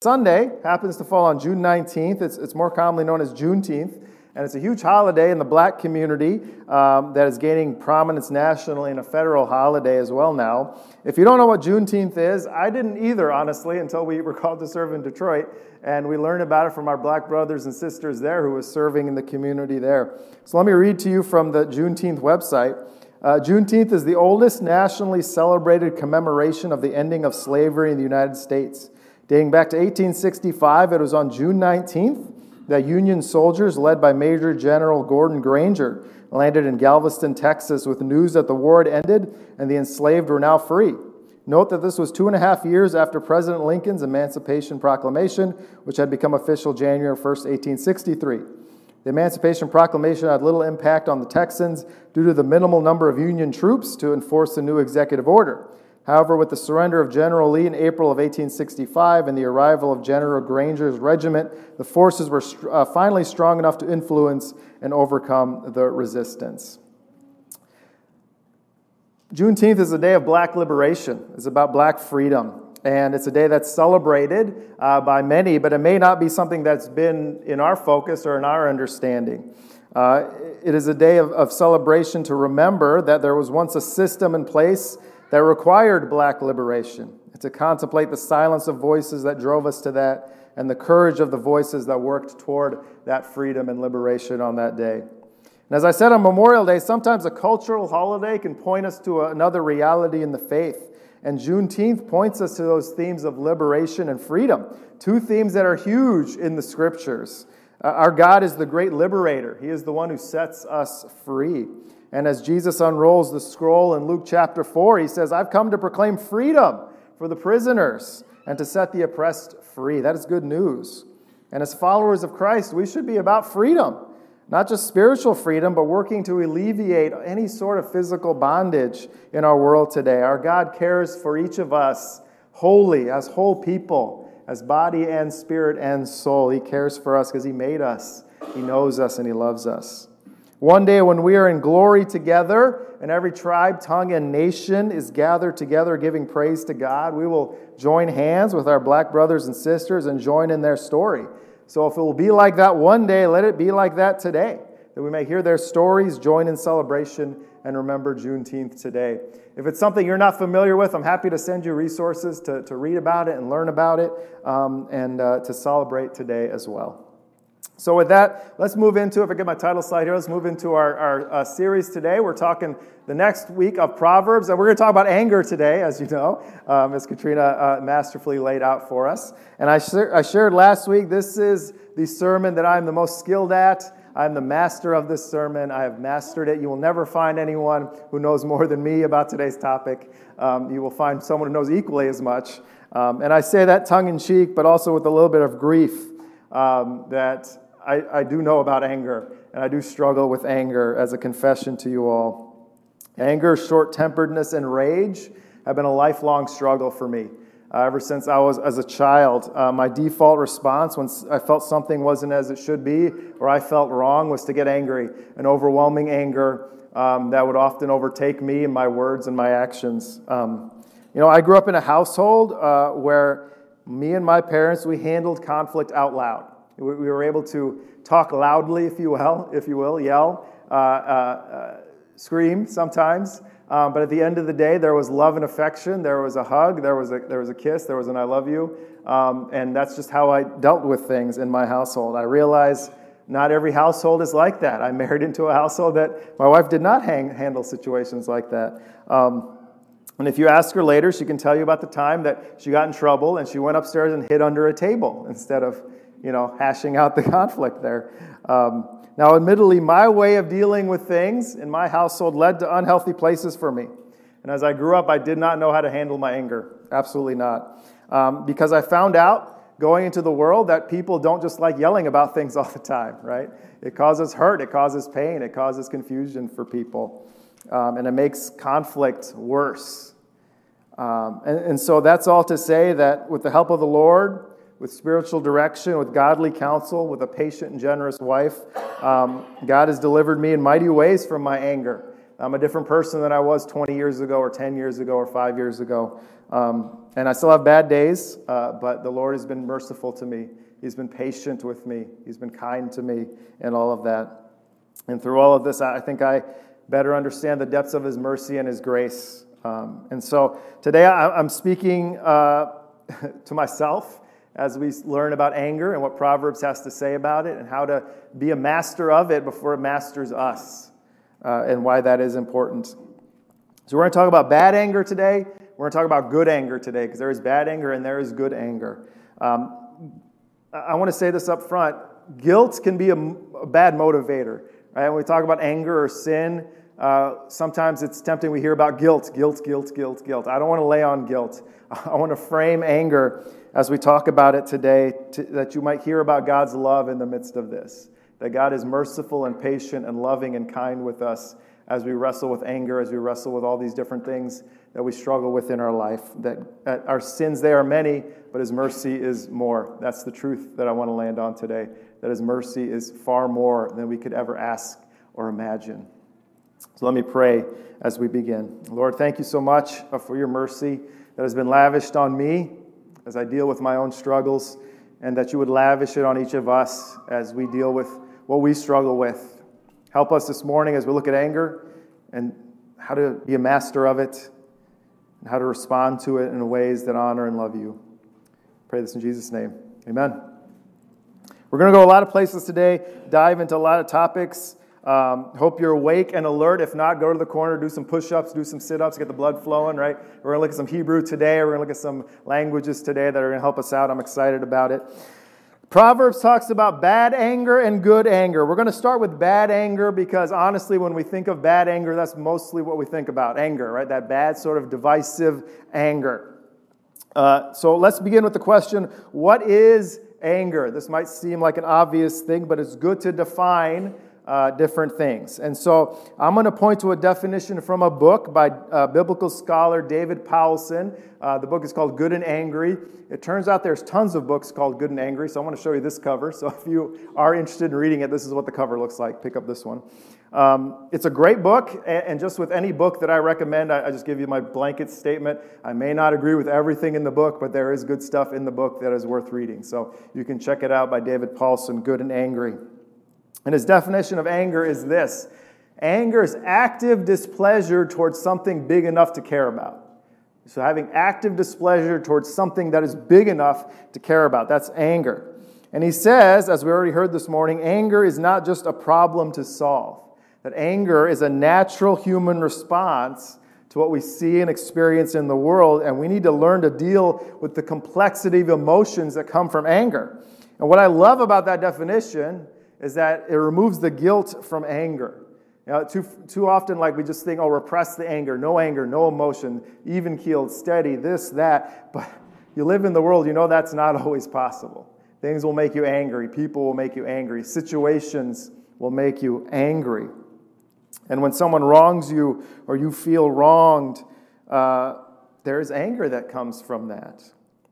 Sunday happens to fall on June 19th. It's more commonly known as Juneteenth, and it's a huge holiday in the black community that is gaining prominence nationally and a federal holiday as well now. If you don't know what Juneteenth is, I didn't either, honestly, until we were called to serve in Detroit, and we learned about it from our black brothers and sisters there who was serving in the community there. So let me read to you from the Juneteenth website. Juneteenth is the oldest nationally celebrated commemoration of the ending of slavery in the United States. Dating back to 1865, it was on June 19th that Union soldiers, led by Major General Gordon Granger, landed in Galveston, Texas, with news that the war had ended and the enslaved were now free. Note that this was 2.5 years after President Lincoln's Emancipation Proclamation, which had become official January 1st, 1863. The Emancipation Proclamation had little impact on the Texans due to the minimal number of Union troops to enforce the new executive order. However, with the surrender of General Lee in April of 1865 and the arrival of General Granger's regiment, the forces were finally strong enough to influence and overcome the resistance. Juneteenth is a day of black liberation. It's about black freedom. And it's a day that's celebrated by many, but it may not be something that's been in our focus or in our understanding. It is a day of celebration to remember that there was once a system in place that required black liberation, and to contemplate the silence of voices that drove us to that, and the courage of the voices that worked toward that freedom and liberation on that day. And as I said on Memorial Day, sometimes a cultural holiday can point us to another reality in the faith. And Juneteenth points us to those themes of liberation and freedom, two themes that are huge in the Scriptures. Our God is the great liberator. He is the one who sets us free. And as Jesus unrolls the scroll in Luke chapter 4, he says, I've come to proclaim freedom for the prisoners and to set the oppressed free. That is good news. And as followers of Christ, we should be about freedom. Not just spiritual freedom, but working to alleviate any sort of physical bondage in our world today. Our God cares for each of us wholly, as whole people, as body and spirit and soul. He cares for us because He made us. He knows us and He loves us. One day when we are in glory together and every tribe, tongue, and nation is gathered together giving praise to God, we will join hands with our black brothers and sisters and join in their story. So if it will be like that one day, let it be like that today, that we may hear their stories, join in celebration, and remember Juneteenth today. If it's something you're not familiar with, I'm happy to send you resources to read about it and learn about it and to celebrate today as well. So with that, let's move into, if I get my title slide here, let's move into our series today. We're talking the next week of Proverbs, and we're going to talk about anger today, as you know, as Katrina masterfully laid out for us. And I shared last week, this is the sermon that I'm the most skilled at. I'm the master of this sermon. I have mastered it. You will never find anyone who knows more than me about today's topic. You will find someone who knows equally as much. And I say that tongue-in-cheek, but also with a little bit of grief that I do know about anger, and I do struggle with anger as a confession to you all. Anger, short-temperedness, and rage have been a lifelong struggle for me. Ever since I was as a child, my default response when I felt something wasn't as it should be or I felt wrong was to get angry, an overwhelming anger that would often overtake me and my words and my actions. I grew up in a household where me and my parents, we handled conflict out loud. We were able to talk loudly, if you will, yell, scream sometimes. But at the end of the day, there was love and affection. There was a hug. There was a kiss. There was an I love you. And that's just how I dealt with things in my household. I realize not every household is like that. I married into a household that my wife did not handle situations like that. And if you ask her later, she can tell you about the time that she got in trouble and she went upstairs and hid under a table instead of hashing out the conflict there. Now, admittedly, my way of dealing with things in my household led to unhealthy places for me. And as I grew up, I did not know how to handle my anger. Absolutely not. Because I found out going into the world that people don't just like yelling about things all the time, right? It causes hurt, it causes pain, it causes confusion for people. And it makes conflict worse. And so that's all to say that with the help of the Lord, with spiritual direction, with godly counsel, with a patient and generous wife, God has delivered me in mighty ways from my anger. I'm a different person than I was 20 years ago or 10 years ago or 5 years ago. And I still have bad days, but the Lord has been merciful to me. He's been patient with me. He's been kind to me and all of that. And through all of this, I think I better understand the depths of His mercy and His grace. And so today I'm speaking to myself as we learn about anger and what Proverbs has to say about it and how to be a master of it before it masters us and why that is important. So we're going to talk about bad anger today. We're going to talk about good anger today because there is bad anger and there is good anger. I want to say this up front. Guilt can be a bad motivator. Right? When we talk about anger or sin, sometimes it's tempting. We hear about guilt. I don't want to lay on guilt. I want to frame anger as we talk about it today, that you might hear about God's love in the midst of this. That God is merciful and patient and loving and kind with us as we wrestle with anger, as we wrestle with all these different things that we struggle with in our life. That our sins, they are many, but His mercy is more. That's the truth that I want to land on today. That His mercy is far more than we could ever ask or imagine. So let me pray as we begin. Lord, thank you so much for your mercy that has been lavished on me as I deal with my own struggles, and that you would lavish it on each of us as we deal with what we struggle with. Help us this morning as we look at anger and how to be a master of it and how to respond to it in ways that honor and love you. Pray this in Jesus' name. Amen. We're going to go a lot of places today, dive into a lot of topics. Hope you're awake and alert. If not, go to the corner, do some push-ups, do some sit-ups, get the blood flowing, right? We're going to look at some Hebrew today. We're going to look at some languages today that are going to help us out. I'm excited about it. Proverbs talks about bad anger and good anger. We're going to start with bad anger because honestly, when we think of bad anger, that's mostly what we think about, anger, right? That bad sort of divisive anger. So let's begin with the question, what is anger? This might seem like an obvious thing, but it's good to define different things. And so I'm going to point to a definition from a book by biblical scholar David Powlison. The book is called Good and Angry. It turns out there's tons of books called Good and Angry, so I want to show you this cover. So if you are interested in reading it, this is what the cover looks like. Pick up this one. It's a great book, and just with any book that I recommend, I just give you my blanket statement. I may not agree with everything in the book, but there is good stuff in the book that is worth reading. So you can check it out by David Powlison, Good and Angry. And his definition of anger is this: anger is active displeasure towards something big enough to care about. So having active displeasure towards something that is big enough to care about. That's anger. And he says, as we already heard this morning, anger is not just a problem to solve. That anger is a natural human response to what we see and experience in the world, and we need to learn to deal with the complexity of emotions that come from anger. And what I love about that definition is that it removes the guilt from anger. You know, too often, like we just think, repress the anger, no emotion, even-keeled, steady, this, that. But you live in the world, you know that's not always possible. Things will make you angry. People will make you angry. Situations will make you angry. And when someone wrongs you or you feel wronged, there is anger that comes from that.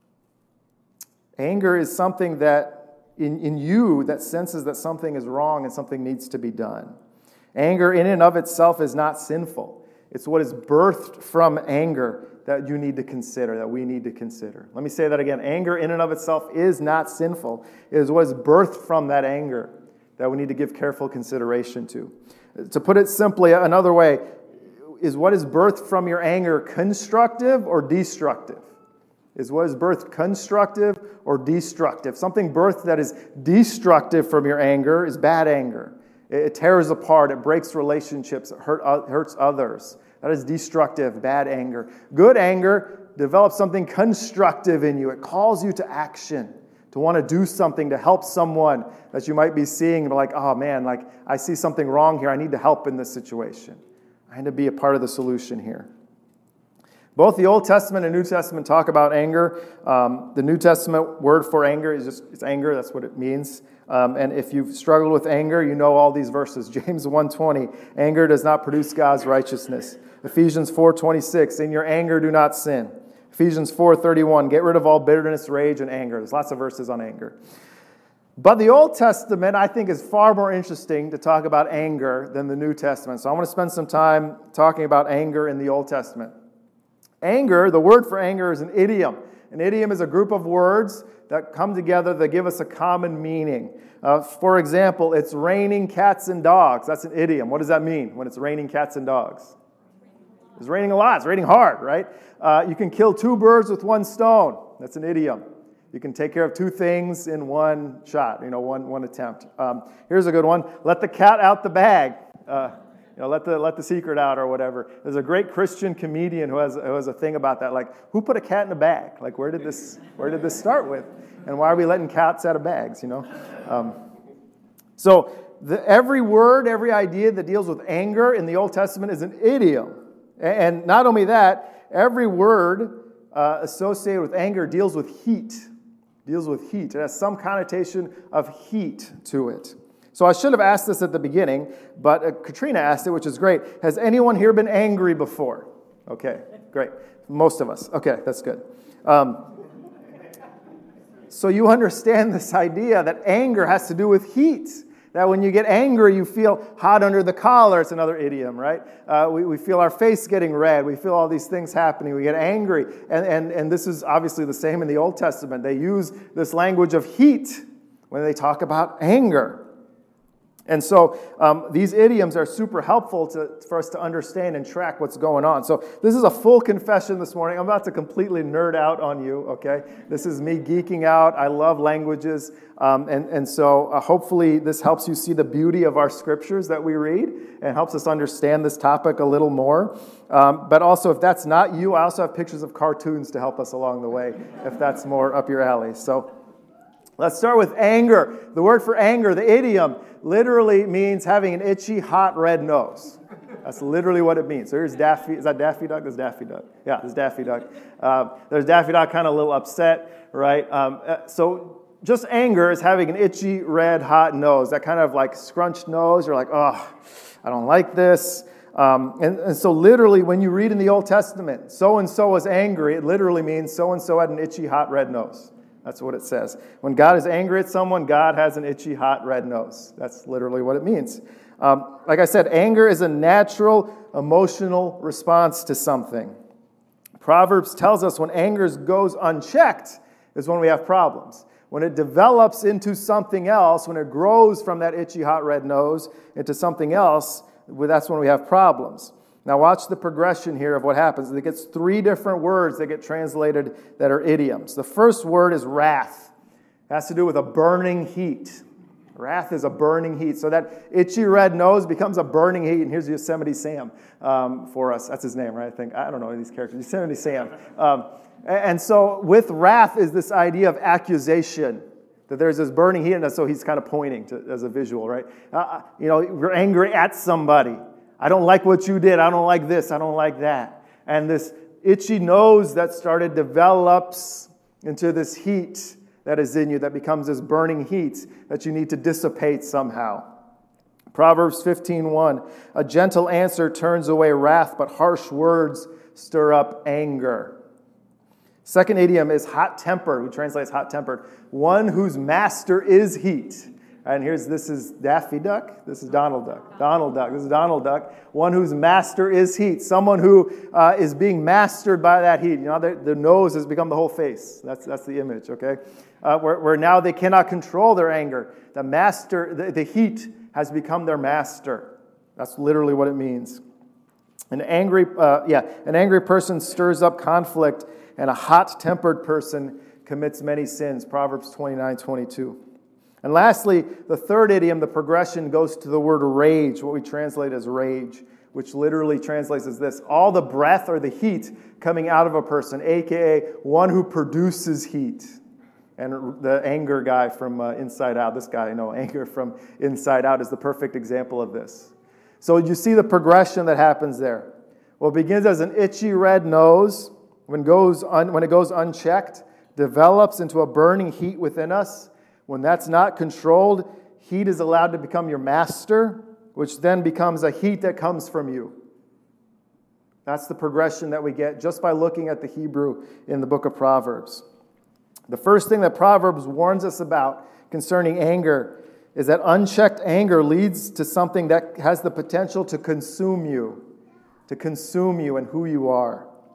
Anger is something that in you that senses that something is wrong and something needs to be done. Anger in and of itself is not sinful. It's what is birthed from anger that you need to consider, that we need to consider. Let me say that again. Anger in and of itself is not sinful. It is what is birthed from that anger that we need to give careful consideration to. To put it simply, another way, is what is birthed from your anger constructive or destructive? Is what is birthed constructive or destructive? Something birthed that is destructive from your anger is bad anger. It tears apart, it breaks relationships, it hurts others. That is destructive, bad anger. Good anger develops something constructive in you. It calls you to action, to want to do something to help someone that you might be seeing, like, oh man, like I see something wrong here. I need to help in this situation. I need to be a part of the solution here. Both the Old Testament and New Testament talk about anger. The New Testament word for anger is it's anger. That's what it means. And if you've struggled with anger, you know all these verses. James 1:20, anger does not produce God's righteousness. Ephesians 4:26, in your anger do not sin. Ephesians 4:31, get rid of all bitterness, rage, and anger. There's lots of verses on anger. But the Old Testament, I think, is far more interesting to talk about anger than the New Testament. So I want to spend some time talking about anger in the Old Testament. Anger, the word for anger is an idiom. An idiom is a group of words that come together that give us a common meaning. For example, it's raining cats and dogs. That's an idiom. What does that mean when it's raining cats and dogs? It's raining a lot. It's raining hard, right? You can kill 2 birds with 1 stone. That's an idiom. You can take care of 2 things in 1 shot, one attempt. Here's a good one. Let the cat out the bag. Let the secret out or whatever. There's a great Christian comedian who has a thing about that. Like, who put a cat in a bag? Like, where did this start with? And why are we letting cats out of bags? So every word, every idea that deals with anger in the Old Testament is an idiom. And not only that, every word associated with anger deals with heat. It has some connotation of heat to it. So I should have asked this at the beginning, but Katrina asked it, which is great. Has anyone here been angry before? Okay, great. Most of us. Okay, that's good. So you understand this idea that anger has to do with heat. That when you get angry, you feel hot under the collar. It's another idiom, right? We feel our face getting red. We feel all these things happening. We get angry. And this is obviously the same in the Old Testament. They use this language of heat when they talk about anger. And so these idioms are super helpful for us to understand and track what's going on. So this is a full confession this morning. I'm about to completely nerd out on you, okay? This is me geeking out. I love languages. And so hopefully this helps you see the beauty of our scriptures that we read and helps us understand this topic a little more. But also, if that's not you, I also have pictures of cartoons to help us along the way, if that's more up your alley. So let's start with anger. The word for anger, the idiom, literally means having an itchy, hot, red nose. That's literally what it means. So here's Daffy. Is that Daffy Duck? This is Daffy Duck. Yeah, this is Daffy Duck. There's Daffy Duck kind of a little upset, right? So just anger is having an itchy, red, hot nose. That kind of like scrunched nose. You're like, oh, I don't like this. And so literally when you read in the Old Testament, so-and-so was angry, it literally means so-and-so had an itchy, hot, red nose. That's what it says. When God is angry at someone, God has an itchy, hot, red nose. That's literally what it means. Like I said, anger is a natural emotional response to something. Proverbs tells us when anger goes unchecked is when we have problems. When it develops into something else, when it grows from that itchy, hot, red nose into something else, that's when we have problems. Now watch the progression here of what happens. It gets 3 different words that get translated that are idioms. The first word is wrath. It has to do with a burning heat. Wrath is a burning heat. So that itchy red nose becomes a burning heat. And here's Yosemite Sam for us. That's his name, right? I don't know these characters. Yosemite Sam. And so with wrath is this idea of accusation. That there's this burning heat, and so he's kind of pointing to as a visual, right? We're angry at somebody. I don't like what you did. I don't like this. I don't like that. And this itchy nose that started develops into this heat that is in you that becomes this burning heat that you need to dissipate somehow. Proverbs 15:1, a gentle answer turns away wrath, but harsh words stir up anger. Second idiom is hot-tempered. We translate as hot-tempered. One whose master is heat. And this is Daffy Duck. This is Donald Duck. Donald Duck. This is Donald Duck. One whose master is heat. Someone who is being mastered by that heat. The nose has become the whole face. That's the image, okay? Where now they cannot control their anger. The master, the heat has become their master. That's literally what it means. An angry person stirs up conflict, and a hot-tempered person commits many sins. Proverbs 29:22. And lastly, the third idiom, the progression, goes to the word rage, what we translate as rage, which literally translates as this: all the breath or the heat coming out of a person, a.k.a. one who produces heat. And the anger guy from Inside Out, this guy, anger from Inside Out is the perfect example of this. So you see the progression that happens there. Well, it begins as an itchy red nose, when it goes unchecked, develops into a burning heat within us. When that's not controlled, heat is allowed to become your master, which then becomes a heat that comes from you. That's the progression that we get just by looking at the Hebrew in the book of Proverbs. The first thing that Proverbs warns us about concerning anger is that unchecked anger leads to something that has the potential to consume you and who you are.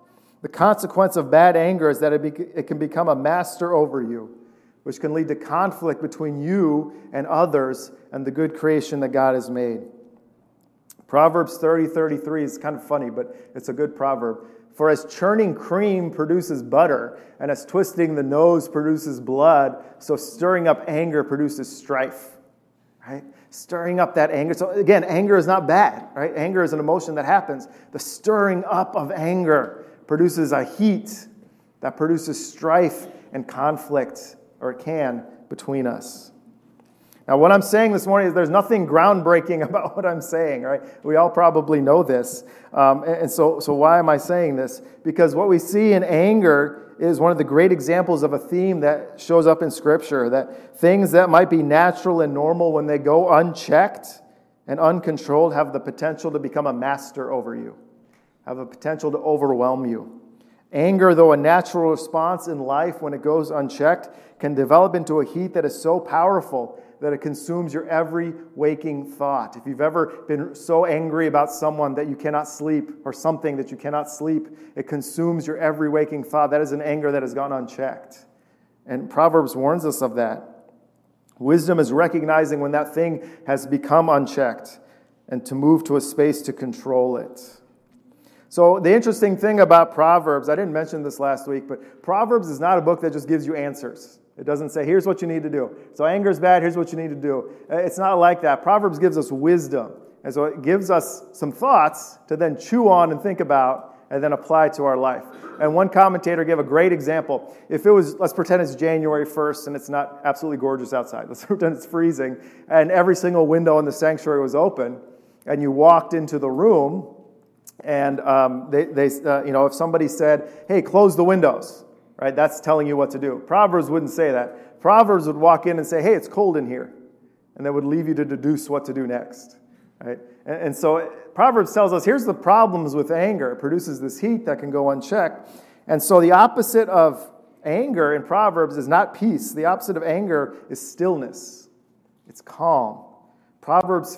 The consequence of bad anger is that it can become a master over you, which can lead to conflict between you and others and the good creation that God has made. Proverbs 30:33 is kind of funny, but it's a good proverb. For as churning cream produces butter, and as twisting the nose produces blood, so stirring up anger produces strife. Right? Stirring up that anger. So again, anger is not bad, right? Anger is an emotion that happens. The stirring up of anger produces a heat that produces strife and conflict, or it can, between us. Now, what I'm saying this morning is there's nothing groundbreaking about what I'm saying, right? We all probably know this. So why am I saying this? Because what we see in anger is one of the great examples of a theme that shows up in Scripture, that things that might be natural and normal when they go unchecked and uncontrolled have the potential to become a master over you, have the potential to overwhelm you. Anger, though a natural response in life when it goes unchecked, can develop into a heat that is so powerful that it consumes your every waking thought. If you've ever been so angry about someone that you cannot sleep, or something that you cannot sleep, it consumes your every waking thought. That is an anger that has gone unchecked. And Proverbs warns us of that. Wisdom is recognizing when that thing has become unchecked and to move to a space to control it. So the interesting thing about Proverbs, I didn't mention this last week, but Proverbs is not a book that just gives you answers. It doesn't say, here's what you need to do. So anger is bad, here's what you need to do. It's not like that. Proverbs gives us wisdom. And so it gives us some thoughts to then chew on and think about and then apply to our life. And one commentator gave a great example. If it was, let's pretend it's January 1st and it's not absolutely gorgeous outside. Let's pretend it's freezing and every single window in the sanctuary was open and you walked into the room and if somebody said, hey, close the windows, right? That's telling you what to do. Proverbs wouldn't say that. Proverbs would walk in and say, hey, it's cold in here. And that would leave you to deduce what to do next, right? And so Proverbs tells us, here's the problems with anger. It produces this heat that can go unchecked. And so the opposite of anger in Proverbs is not peace. The opposite of anger is stillness. It's calm. Proverbs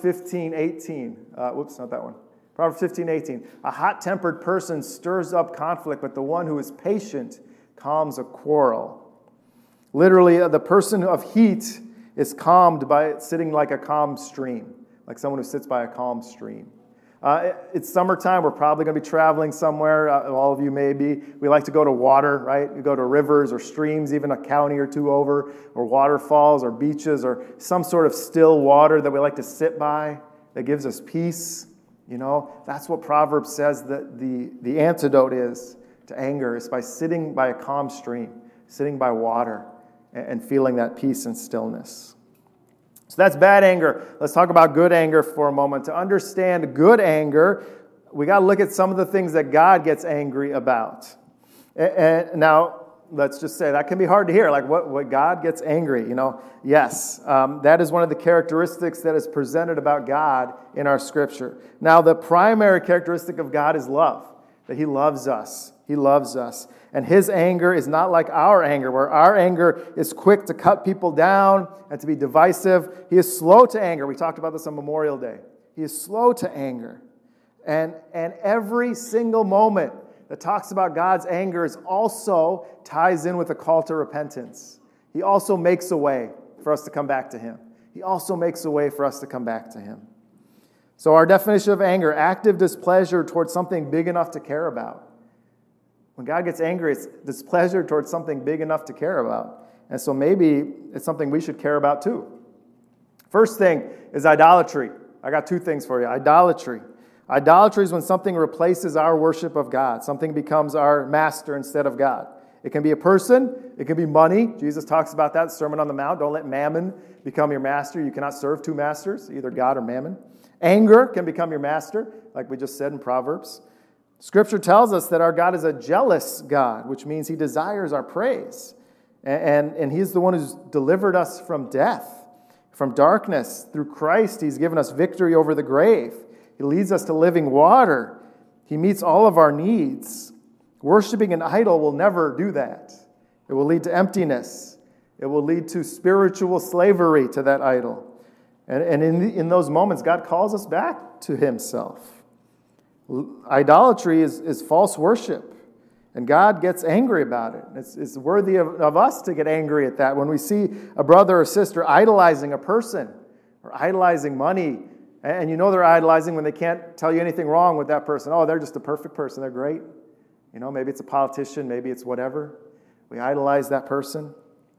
15:18. Not that one. Proverbs 15:18. A hot-tempered person stirs up conflict, but the one who is patient calms a quarrel. Literally, the person of heat is calmed by sitting like a calm stream, like someone who sits by a calm stream. It's summertime. We're probably going to be traveling somewhere. All of you may be. We like to go to water, right? We go to rivers or streams, even a county or two over, or waterfalls or beaches or some sort of still water that we like to sit by that gives us peace. You know, that's what Proverbs says that the antidote is to anger, is by sitting by a calm stream, sitting by water, and feeling that peace and stillness. So that's bad anger. Let's talk about good anger for a moment. To understand good anger, we got to look at some of the things that God gets angry about. And now, let's just say that can be hard to hear, like what God gets angry, you know. Yes, that is one of the characteristics that is presented about God in our Scripture. Now, the primary characteristic of God is love, that He loves us. He loves us. And His anger is not like our anger, where our anger is quick to cut people down and to be divisive. He is slow to anger. We talked about this on Memorial Day. He is slow to anger. And every single moment that talks about God's anger is also ties in with a call to repentance. He also makes a way for us to come back to Him. He also makes a way for us to come back to Him. So our definition of anger, active displeasure towards something big enough to care about. When God gets angry, it's displeasure towards something big enough to care about. And so maybe it's something we should care about too. First thing is idolatry. I got two things for you. Idolatry. Idolatry is when something replaces our worship of God. Something becomes our master instead of God. It can be a person. It can be money. Jesus talks about that in the Sermon on the Mount. Don't let mammon become your master. You cannot serve two masters, either God or mammon. Anger can become your master, like we just said in Proverbs. Scripture tells us that our God is a jealous God, which means He desires our praise. And He's the one who's delivered us from death, from darkness. Through Christ, He's given us victory over the grave. He leads us to living water. He meets all of our needs. Worshiping an idol will never do that. It will lead to emptiness. It will lead to spiritual slavery to that idol. And in those moments, God calls us back to Himself. Idolatry is false worship. And God gets angry about it. It's worthy of us to get angry at that. When we see a brother or sister idolizing a person or idolizing money, and you know they're idolizing when they can't tell you anything wrong with that person. Oh, they're just a perfect person. They're great. Maybe it's a politician. Maybe it's whatever. We idolize that person.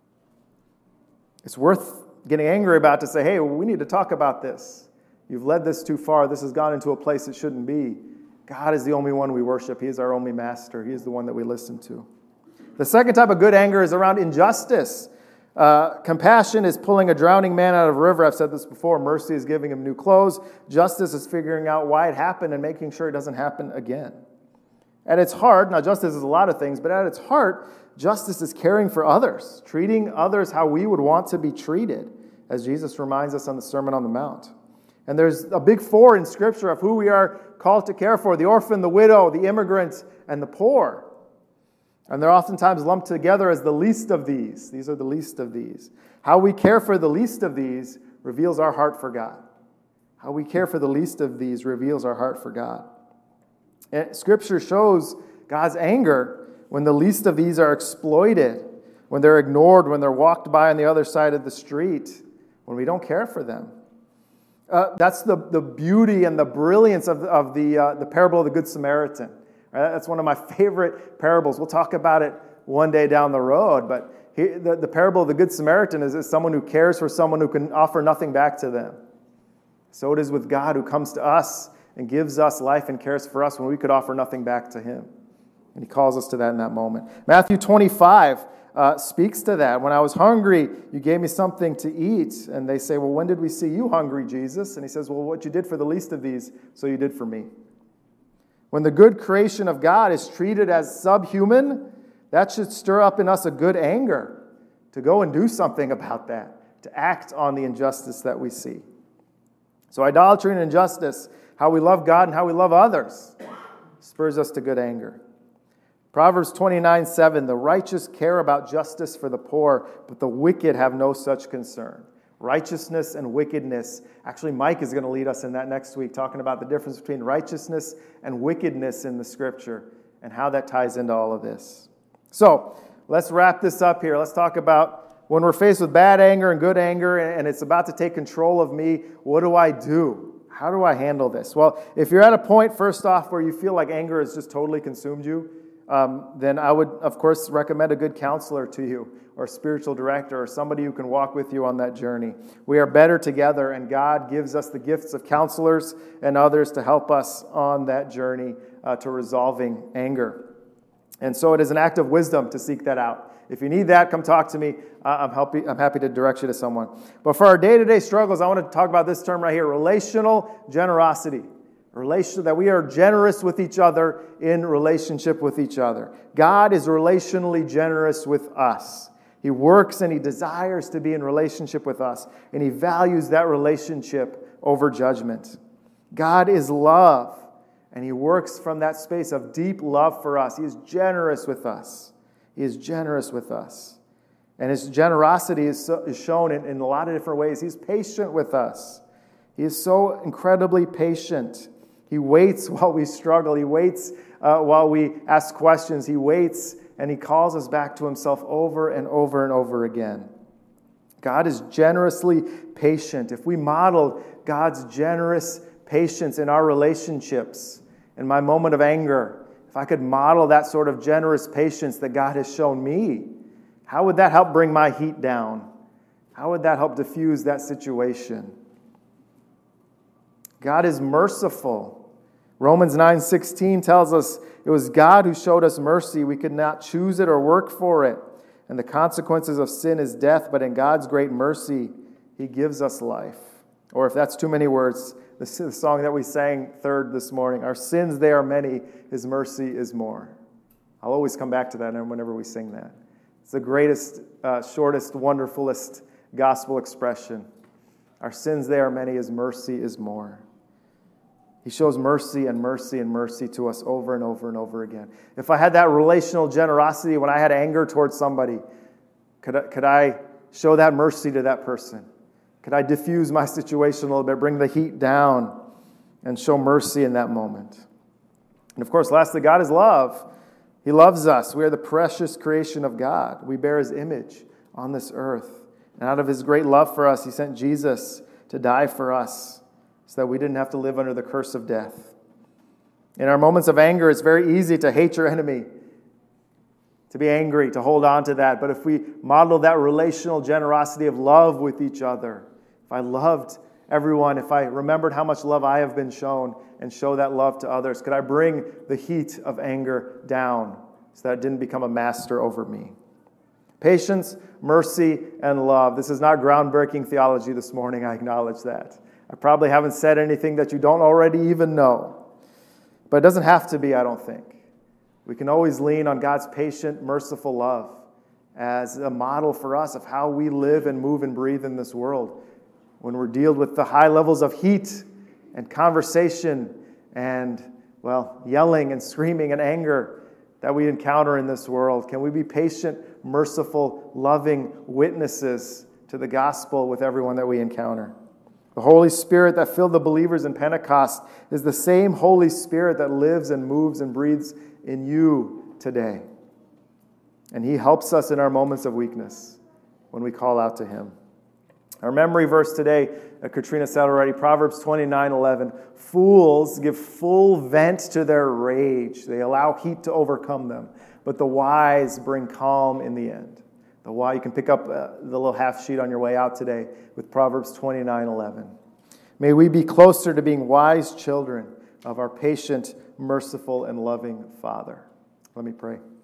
It's worth getting angry about to say, hey, we need to talk about this. You've led this too far. This has gone into a place it shouldn't be. God is the only one we worship. He is our only master. He is the one that we listen to. The second type of good anger is around injustice. Compassion is pulling a drowning man out of a river. I've said this before. Mercy is giving him new clothes. Justice is figuring out why it happened and making sure it doesn't happen again. At its heart, now justice is a lot of things, but at its heart, justice is caring for others, treating others how we would want to be treated, as Jesus reminds us on the Sermon on the Mount. And there's a big four in Scripture of who we are called to care for: the orphan, the widow, the immigrant, and the poor. And they're oftentimes lumped together as the least of these. These are the least of these. How we care for the least of these reveals our heart for God. How we care for the least of these reveals our heart for God. And Scripture shows God's anger when the least of these are exploited, when they're ignored, when they're walked by on the other side of the street, when we don't care for them. That's the beauty and the brilliance of the parable of the Good Samaritan. Right? That's one of my favorite parables. We'll talk about it one day down the road, but the parable of the Good Samaritan is someone who cares for someone who can offer nothing back to them. So it is with God, who comes to us and gives us life and cares for us when we could offer nothing back to Him. And He calls us to that in that moment. Matthew 25 speaks to that. When I was hungry, you gave me something to eat. And they say, well, when did we see you hungry, Jesus? And He says, well, what you did for the least of these, so you did for me. When the good creation of God is treated as subhuman, that should stir up in us a good anger to go and do something about that, to act on the injustice that we see. So idolatry and injustice, how we love God and how we love others, spurs us to good anger. Proverbs 29:7, the righteous care about justice for the poor, but the wicked have no such concern. Righteousness and wickedness. Actually, Mike is going to lead us in that next week, talking about the difference between righteousness and wickedness in the Scripture and how that ties into all of this. So, let's wrap this up here. Let's talk about when we're faced with bad anger and good anger and it's about to take control of me, what do I do? How do I handle this? Well, if you're at a point, first off, where you feel like anger has just totally consumed you, then I would, of course, recommend a good counselor to you, or a spiritual director, or somebody who can walk with you on that journey. We are better together, and God gives us the gifts of counselors and others to help us on that journey to resolving anger. And so it is an act of wisdom to seek that out. If you need that, come talk to me. I'm happy to direct you to someone. But for our day-to-day struggles, I want to talk about this term right here, relational generosity. That we are generous with each other in relationship with each other. God is relationally generous with us. He works and He desires to be in relationship with us, and He values that relationship over judgment. God is love, and He works from that space of deep love for us. He is generous with us. He is generous with us. And His generosity is shown in a lot of different ways. He's patient with us. He is so incredibly patient. He waits while we struggle. He waits while we ask questions. He waits and He calls us back to Himself over and over and over again. God is generously patient. If we modeled God's generous patience in our relationships, in my moment of anger, if I could model that sort of generous patience that God has shown me, how would that help bring my heat down? How would that help diffuse that situation? God is merciful. Romans 9:16 tells us it was God who showed us mercy. We could not choose it or work for it. And the consequences of sin is death, but in God's great mercy, He gives us life. Or if that's too many words, the song that we sang third this morning, our sins, they are many, His mercy is more. I'll always come back to that whenever we sing that. It's the greatest, shortest, wonderfulest gospel expression. Our sins, they are many, His mercy is more. He shows mercy and mercy and mercy to us over and over and over again. If I had that relational generosity when I had anger towards somebody, could I show that mercy to that person? Could I diffuse my situation a little bit, bring the heat down, and show mercy in that moment? And of course, lastly, God is love. He loves us. We are the precious creation of God. We bear His image on this earth. And out of His great love for us, He sent Jesus to die for us so that we didn't have to live under the curse of death. In our moments of anger, it's very easy to hate your enemy, to be angry, to hold on to that. But if we model that relational generosity of love with each other, if I loved everyone, if I remembered how much love I have been shown and show that love to others, could I bring the heat of anger down so that it didn't become a master over me? Patience, mercy, and love. This is not groundbreaking theology this morning, I acknowledge that. I probably haven't said anything that you don't already even know. But it doesn't have to be, I don't think. We can always lean on God's patient, merciful love as a model for us of how we live and move and breathe in this world. When we're dealing with the high levels of heat and conversation and, yelling and screaming and anger that we encounter in this world, can we be patient, merciful, loving witnesses to the gospel with everyone that we encounter? The Holy Spirit that filled the believers in Pentecost is the same Holy Spirit that lives and moves and breathes in you today. And He helps us in our moments of weakness when we call out to Him. Our memory verse today, Katrina said already, Proverbs 29:11. Fools give full vent to their rage. They allow heat to overcome them. But the wise bring calm in the end. You can pick up the little half sheet on your way out today with Proverbs 29:11. May we be closer to being wise children of our patient, merciful, and loving Father. Let me pray.